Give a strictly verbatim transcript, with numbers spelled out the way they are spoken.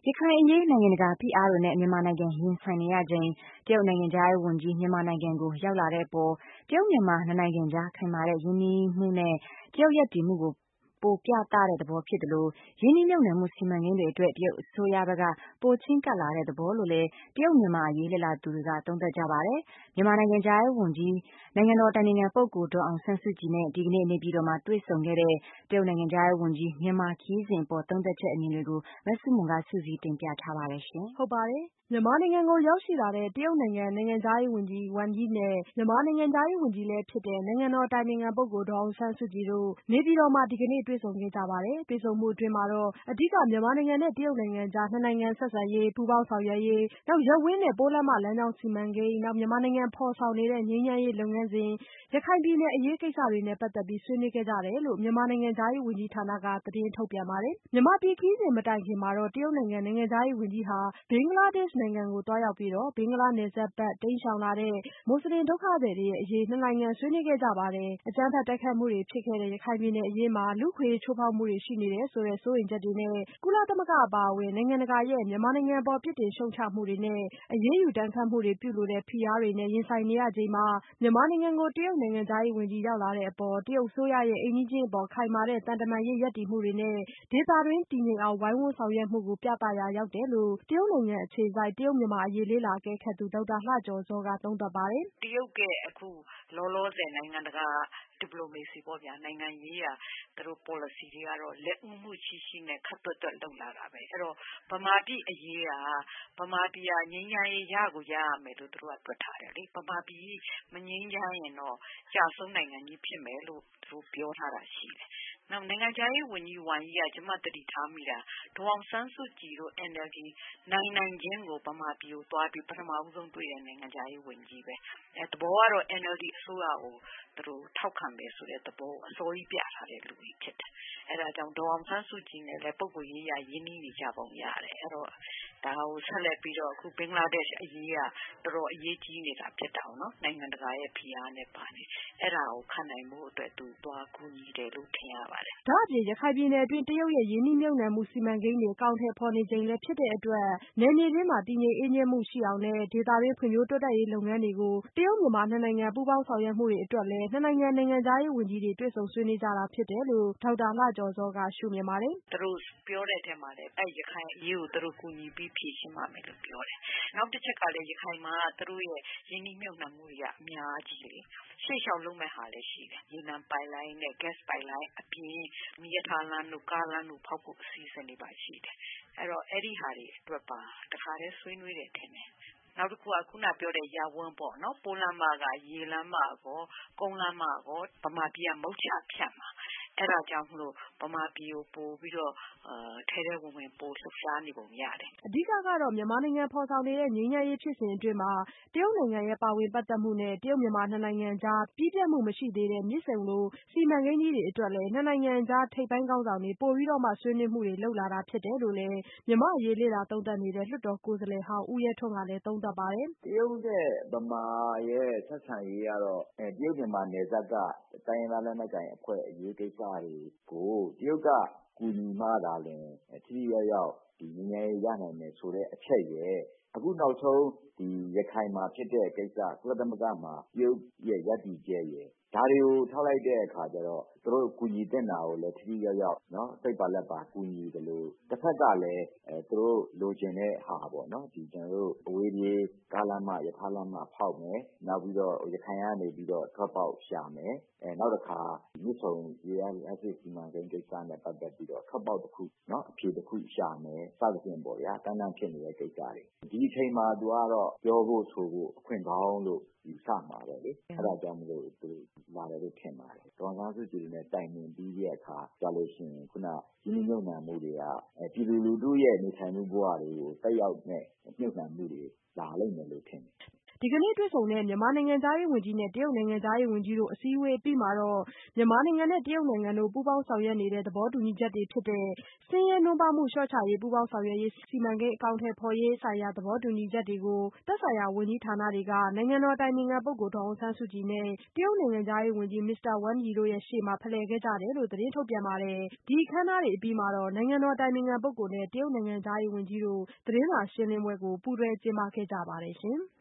ရခိုင်အရေးနိုင်ငံတကာဖိအားတွေနဲ့မြန်မာနိုင်ငံရင်ဆိုင်နေရချိန်တရုတ်နိုင်ငံခြားရေးဝန်ကြီးမြန်မာနိုင်ငံကိုရောက်လာတဲ့အပေါ်တရုတ်မြန်မာနှစ်နိုင်ငံကြားခိုင်မာတဲ့ရင်းနှီးမှုနဲ့တရုတ်ရပ်တည်မှုကိုပိုပြသတဲ့သဘောဖြစ်သလိုရင်းနှီးမြှုပ်နှံမှုစီမံကိန်းတွေအတွက်တရုတ်အစိုးရဘက်ကပိုချဉ်းကပ်လာတဲ့သဘောလို့လည်းတရုတ်မြန်မာအရေးလေ့လာသူတွေကသုံးသပ်ကြပါတယ်။မြန်မာနိုင်ငံခြားရေးဝန်ကြီးနိုင်ငံတော်အတိုင်ပင်ခံပုဂ္ဂိုလ်ဒေါ်အောင်ဆန်းစုကြည်နဲ့ဒီကနေ့နေပြည်တော်မှာတွေ့ဆုံခဲ့တဲ့တရုတ်နိုင်ငံခြားရေးဝန်ကြီးမြန်မာခရီးစဉ်အပေါ်သုံးသပ်ချက်အမြင်တွေကိုမဆုမွန်ကစုစည်းတင်ပြထားပါတယ်ရှင်။ဟုတ်ပါတယ်။မြန်မာနိုင်ငံကိုရောက်ရှိလာတဲ့တရုတ်နိုင်ငံနိုင်ငံခြားရေးဝန်ကြီးဝမ်ယီနဲ့မြန်မာနိုင်ငံခြားရေးဝန်ကြီးလည်းဖြစ်တဲ့နိုင်ငံတော်အတိုင်ပင်ခံပုဂ္ဂိုလ်ဒေါ်အောင်ဆန်းစုကြည်တို့နေပြည်တော်မှာဒီကနေ့တွေ့ဆုံခဲ့ကြပါတယ်။တွေ့ဆုံမှုအတွင်းမှာတော့အဓိကမြန်မာနိုင်ငံနဲ့တရုတ်နိုင်ငံကြားနှစ်နိုင်ငံဆက်ဆံရေးပူးပေါင်းဆောင်ရွက်ရေးနောက်ရပ်ဝန်းနဲ့ပိုးလမ်းမလမ်းကြောင်းစီမံကိန်းနောက်မြန်မာနိုင်ငံဖော်ဆောင်နေတဲ့ငြိမ်းချမ်းရေးလုပ်ငန်းစဉ်ရခိုင်ပြည်နယ်အရေးကိစ္စတွေနဲ့ပတ်သက်ပြီးဆွေးနွေးခဲ့ကြတယ်လို့မြန်မာနိုင်ငံခြားရေးဝန်ကြီးဌာနကသတင်းထုတ်ပြန်ပါတယ်။မြန်မာပြည်ခရီးစဉ်မတိုင်ခင်မှာတော့တရုတ်နိုင်ငံနိုင်ငံခြားရေးဝန်ကြီးဟာဘင်္ဂလားဒေ့ရှ်နိုင်ငံကိုသွားရောက်ပြီးတော့ဘင်္ဂလားနယ်စပ်ဘက်တိမ်းရှောင်လာတဲ့မွတ်စလင်ဒုက္ခသည်တွေရဲ့အရေးနှစ်နိုင်ငံဆွေးနွေးခဲ့ကြပါတယ်။အကြမ်းဖက်တိုက်ခိုက်မှုတွေဖြစ်ခဲ့တဲ့ရခိုင်ပြည်နယ်အရေးမှာလူ့အခွင့်အရေးချိုးဖောက်မှုတွေရှိနေတယ်ဆိုတဲ့စိုးရိမ်ချက်တွေနဲ့ကုလသမဂ္ဂအပါအဝင်နိုင်ငံတကာရဲ့မြန်မာနိုင်ငံအပေါ်ပြစ်တင်ရှုတ်ချမှုတွေနဲ့အရေးယူဒဏ်ခတ်မှုတွေပြုလိုတဲ့ဖိအားတွေနဲ့ရင်ဆိုင်နေရချိန်မှာမြန်မာနိုင်ငံကိုတရုတ်နိုင်ငံခြားရေးဝန်ကြီးရောက်လာတဲ့အပေါ်တရုတ်အစိုးရရဲ့အိမ်နီးချင်းအပေါ်ခိုင်မာတဲ့သံတမန်ရေးရပ်တည်မှုတွေနဲ့ဒေသတွင်းတည်ငြိမ်အောင်ဝိုင်းဝန်းဆောင်ရွက်မှုကိုပြသရာရောက်တယ်လို့တရုတ်နိုင်ငံအခြေစိုက်တရုတ်မြန်မာအရေးလေ့လာအကဲခတ်သူဒေါက်တာလှကျော်ဇောကသုံးသပ်ပါတယ်။တရုတ်ကအခုလောလောဆယ်နိုင်ငံတကာဒီပလိုမေစီပေါ့ဗျာနိုင်ငံရေးရာသူတို့ policy တွေကတော့လက်ဦးမှုရှိရှိနဲ့ခပ်သွက်သွက်လုပ်လာတာပဲအဲ့တော့ဗမာပြည်အရေးကဗမာပြည်ကငြိမ်းချမ်းရေးရကိုရရမယ်လို့သူတို့ကတွက်ထားတယ်လေဗမာပြည်မငြိမ်းချမ်းရင်တော့ကြာဆုံးနိုင်ငံကြီးဖြစ်မယ်လို့သူတို့ပြောထားတာရှိတယ်နောက်နိုင်ငံခြားရေးဝန်ကြီးဝမ်ယီကကျွန်မတတိထားမိတာဒေါ်အောင်ဆန်းစုကြည်တို့ N L D နိုင်နိုင်ချင်းကိုဗမာပြည်ကိုသွားပြီးပထမဦးဆုံးတွေ့တဲ့နိုင်ငံခြားရေးဝန်ကြီးပဲအဲသဘောကတော့ N L D အစိုးရကိုသူတို့ထောက်ခံတယ်ဆိုတဲ့သဘောအစိုးရပြထားတဲ့လူကြီးဖြစ်တယ်အဲဒါကြောင့်ဒေါ်အောင်ဆန်းစုကြည်နဲ့လည်းပုဂ္ဂိုလ်ရေးရရင်းနှီးနေကြပုံရတယ်အဲ့တော့ဒါကိုဆက်လက်ပြီးတော့အခုဘင်္ဂလားဒေ့ရှ်အရေးကတော်တော်အရေးကြီးနေတာဖြစ်တာနော်နိုင်ငံတကာရဲ့ဖိအားနဲ့ပါနေအဲ့ဒါကိုခံနိုင်မှုအတွက်သူသွားကူညီတယ်လို့ထင်ရပါတယ်ဒါအပြင်ရခိုင်ပြည်နယ်အတွင်းတရုတ်ရဲ့ရင်းနှီးမြှုပ်နှံမှုစီမံကိန်းတွေအကောင့်ထဲပေါ်နေချိန်လည်းဖြစ်တဲ့အတွက်နယ်မြေတွင်းမှာတည်ငြိမ်အေးချမ်းမှုရှိအောင်နဲ့ဒေသတွင်းဖွံ့ဖြိုးတိုးတက်ရေးလုပ်ငန်းတွေကိုတရုတ်မြန်မာနှစ်နိုင်ငံပူးပေါင်းဆောင်ရွက်မှုတွေအတွက်လည်းနှစ်နိုင်ငံနိုင်ငံခြားရေးဝန်ကြီးတွေတွေ့ဆုံဆွေးနွေးကြတာဖြစ်တယ်လို့ဒေါက်တာလှကျော်ဇောကရှုမြင်ပါတယ်သူတို့ပြောတဲ့အထက်မှာလည်းအဲရခိုင်အရေးကိုသူတို့ကူညီပြီးဖြေရှင်းပါမယ်လို့ပြောတယ်နောက်တစ်ချက်ကလည်းရခိုင်မှာသူတို့ရဲ့ရင်းနှီးမြှုပ်နှံမှုတွေကအများကြီးလေရှေ့လျှောက်လုပ်မဲ့ဟာလည်းရှိတယ်ရေနံပိုက်လိုင်းနဲ့ gas ပိုက်လိုင်းအပြင်မီးရထားလမ်းတို့ကားလမ်းတို့ဖောက်ဖို့အစီအစဉ်တွေပါရှိတယ်အဲ့တော့အဲ့ဒီဟာတွေအတွက်ပါတခါတည်းဆွေးနွေးတယ်ထင်တယ်နောက်တစ်ခုကခုနပြောတဲ့ရဝန်းပေါ့နော်ပိုးလမ်းမကရေလမ်းမကောကုန်းလမ်းမကောဗမာပြည်ကမုတ်ချဖြတ်မှာအဲ့ဒါကြောင့်မလို့ဗမာပြည်ကိုပို့ပြီးတော့အာထဲထဲဝင်ဝင်ပို့လှုပ်ရှားနေပုံရတယ်အဓိကကတော့မြန်မာနိုင်ငံဖော်ဆောင်နေတဲ့ငြိမ်းချမ်းရေးဖြစ်စဉ်အတွင်းမှာတရုတ်နိုင်ငံရဲ့ပါဝင်ပတ်သက်မှုနဲ့တရုတ်မြန်မာနှစ်နိုင်ငံကြားပြီးပြတ်မှုမရှိသေးတဲ့မြစ်ဆုံလိုစီမံကိန်းကြီးတွေအတွက်လည်းနှစ်နိုင်ငံကြားထိပ်ပိုင်းခေါင်းဆောင်တွေပို့ပြီးတော့မှဆွေးနွေးမှုတွေလုပ်လာတာဖြစ်တယ်လို့လည်းမြန်မာအရေးလေ့လာသုံးသပ်နေတဲ့လွှတ်တော်ကိုယ်စားလှယ်ဟောင်းဦးရဲထွန်းကလည်းသုံးသပ်ပါတယ်တရုတ်နဲ့ဗမာရဲ့ဆက်ဆံရေးကတော့အဲတရုတ်မြန်မာနယ်စပ်ကတိုင်းရင်းသားလက်နက်ကိုင်အဖွဲ့အရေးကိစ္စတွေကိုတရုတ်ကကူညီမှသာလျှင်ထိထိရောက်ရောက်ဒီငြိမ်းချမ်းရေးရနိုင်မယ်ဆိုတဲ့အချက်ရဲ့အခုနောက်ဆုံးဒီရခိုင်မှာဖြစ်တဲ့ကိစ္စကုလသမဂ္ဂမှာတရုတ်ရဲ့ရပ်တည်ချက်ရဲ့ဒါတွေကိုထောက်လိုက်တဲ့အခါကျတော့သူတို့ကူညီတဲ့နာကိုလည်းထိထိရောက်ရောက်เนาะစိတ်ပါလက်ပါကူညီတယ်လို့တစ်ဖက်ကလည်းအဲသူတို့လိုချင်တဲ့ဟာပေါ့เนาะဒီကျွန်တော်တို့အဝေးပြေးကားလမ်းမရထားလမ်းမဖောက်မယ်နောက်ပြီးတော့ရခိုင်ကနေပြီးတော့ထွက်ပေါက်ရှာမယ်အဲနောက်တစ်ခါမြစ်ဆုံရေအားအစစ်စီမံကိန်းကိစ္စနဲ့ပတ်သက်ပြီးတော့ထွက်ပေါက်တစ်ခုเนาะအဖြေတစ်ခုရှာမယ်စသဖြင့်ပေါ့ဗျာတန်းတန်းဖြစ်နေတဲ့ကိစ္စတွေဒီအချိန်မှာသူကတော့ပြောဖို့ဆိုဖို့အခွင့်ကောင်းလို့ယူဆမှာပဲလေအဲ့ဒါကြောင့်မလို့သူလာတယ်လို့ထင်ပါတယ်ဒေါ်အောင်ဆန်းစုကြည်နဲ့တိုင်ပင်ပြီးတဲ့အခါကြာလို့ရှိရင်ခုနရင်းနှီးမြှုပ်နှံမှုတွေကအဲပြည်သူလူထုရဲ့နေထိုင်မှုဘဝတွေကိုတက်ရောက်တဲ့မြှုပ်နှံမှုတွေလာလိမ့်မယ်လို့ထင်တယ်ဒီကနေ့တွေ့ဆုံတဲ့မြန်မာနိုင်ငံခြားရေးဝန်ကြီးနဲ့တရုတ်နိုင်ငံခြားရေးဝန်ကြီးတို့အစည်းအဝေးအပြီးမှာတော့မြန်မာနိုင်ငံနဲ့တရုတ်နိုင်ငံတို့ပူးပေါင်းဆောင်ရွက်နေတဲ့သဘောတူညီချက်တွေဖြစ်တဲ့ဆင်းရဲနွမ်းပါးမှုလျှော့ချရေးပူးပေါင်းဆောင်ရွက်ရေးစီမံကိန်းအကောင်အထည်ဖော်ရေးဆိုင်ရာသဘောတူညီချက်တွေကိုသက်ဆိုင်ရာဝန်ကြီးဌာနတွေကနိုင်ငံတော်အတိုင်ပင်ခံပုဂ္ဂိုလ်ဒေါ်အောင်ဆန်းစုကြည်နဲ့တရုတ်နိုင်ငံခြားရေးဝန်ကြီးမစ္စတာဝမ်ယီတို့ရဲ့ရှေ့မှာဖလှယ်ခဲ့ကြတယ်လို့သတင်းထုတ်ပြန်ပါတယ်။ဒီအခမ်းအနားတွေအပြီးမှာတော့နိုင်ငံတော်အတိုင်ပင်ခံပုဂ္ဂိုလ်နဲ့တရုတ်နိုင်ငံခြားရေးဝန်ကြီးတို့သတင်းစာရှင်းလင်းပွဲကိုပူးတွဲကျင်းပခဲ့ကြပါတယ်ရှင်။